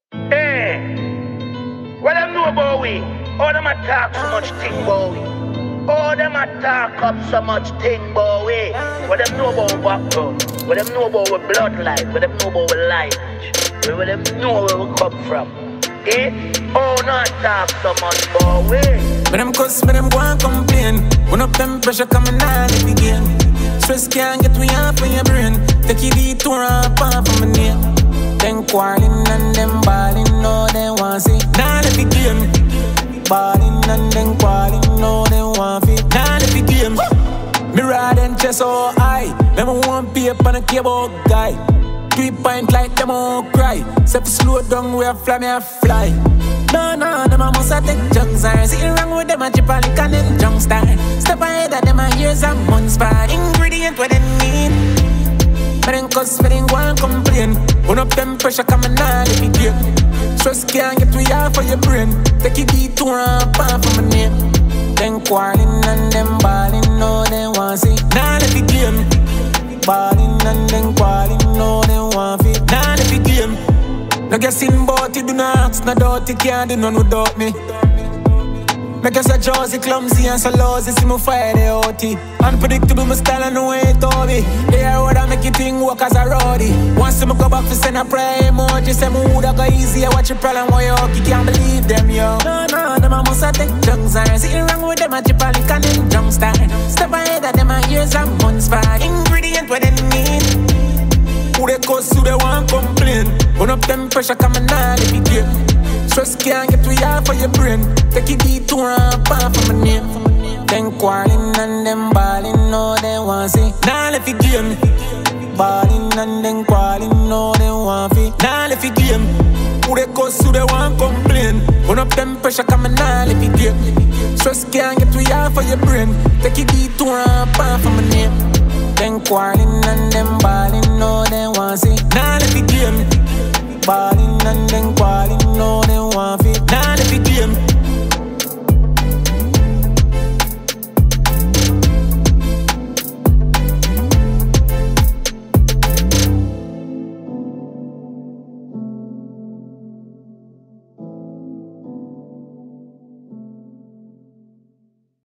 Hey, what them know about we? All them a talk so much thing about we. All them a talk up so much thing about we. What them know about background? What them know about our bloodline? What them know about our lineage? What them know where we come from? Eh? Oh, not talk so much about we. But them cuss, but them go and complain. When up them pressure coming on if again. Stress can't get me off in your brain. Take you detour and pop from my name. Them quarreling and them balling, no they want see. Now let me game. Balling and them quarreling, no they want fit. Now let me game. Me ride and chest so high. Them want pay up on a cable guy. 3 point like them all cry. Say for slow down we a fly me a fly. No, them a must a take junks. Sitting wrong with them a chip and lick and then junk style. Step ahead of them a years and months by. Ingredient what they need. But then cuss, but then go and complain. When up them pressure coming on if you get. Stress can't get we off for your brain. Take it detour and pop from my name. Them quarreling and them balling, no they want see. Now let me game. Balling and them quarreling, no they want fit. Now let me game. No guessing about it, do not ask, no doubt it can't do none without me. Make us a Josie clumsy and so lousy, see me fire the OT. Unpredictable, my style and the way it all be. They are what I make you think work as a roadie. Once me go back to send a prayer emoji, say me woulda go easy, watch your problem why you can't believe them, yo. No, them a must a take junks and sitting wrong with them a chip and lick and then junk style. Step ahead of them a years and months by. Ingredient what they need. Who they cuss, who they want complain. When up them pressure coming on if you get. Stress can't get we off for your brain. Take it detour and pop from my name. Them quarreling and them balling, no they want see. Now let you game. Balling and them quarreling, no they want see. Now let you game. Who they cuss, who they want complain. When up them pressure coming on if you get. Stress can't get we off for your brain. Take it detour and pop from my name. Them quarreling and them balling, no they want see. Now let you game. Balling and them quarreling.